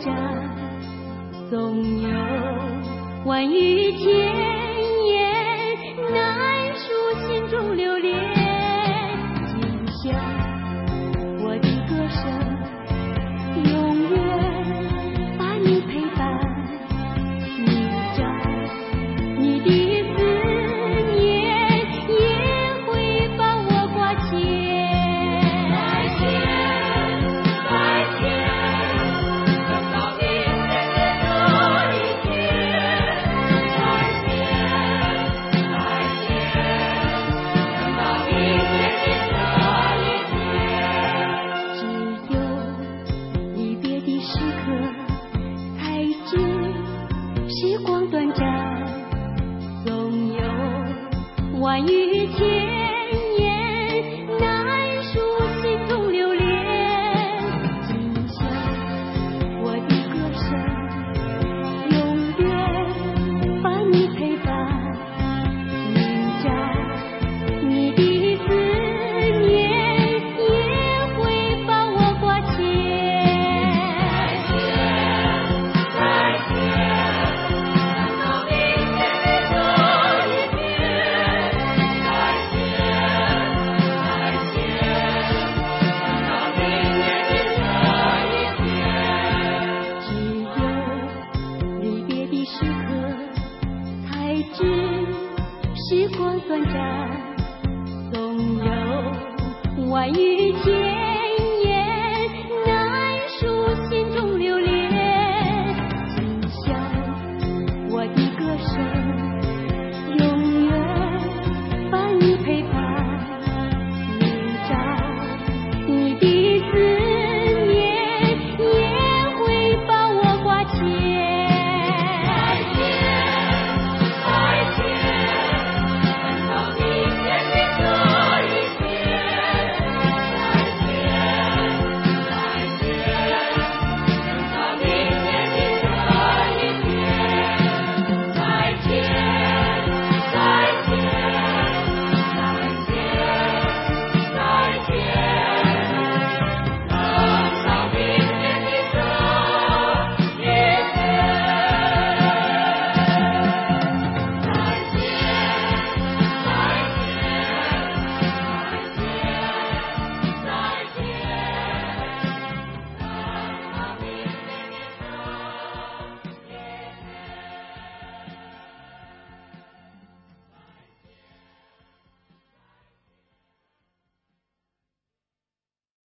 暂，总有万语千言难述心中留恋。今宵我的歌声永远把你陪伴，你找你的思念也会把我挂牵。万语千言难述心中留恋。今宵我的歌声永远把你陪伴，明朝你的思念也会把我挂牵。时光短暂，总有万语千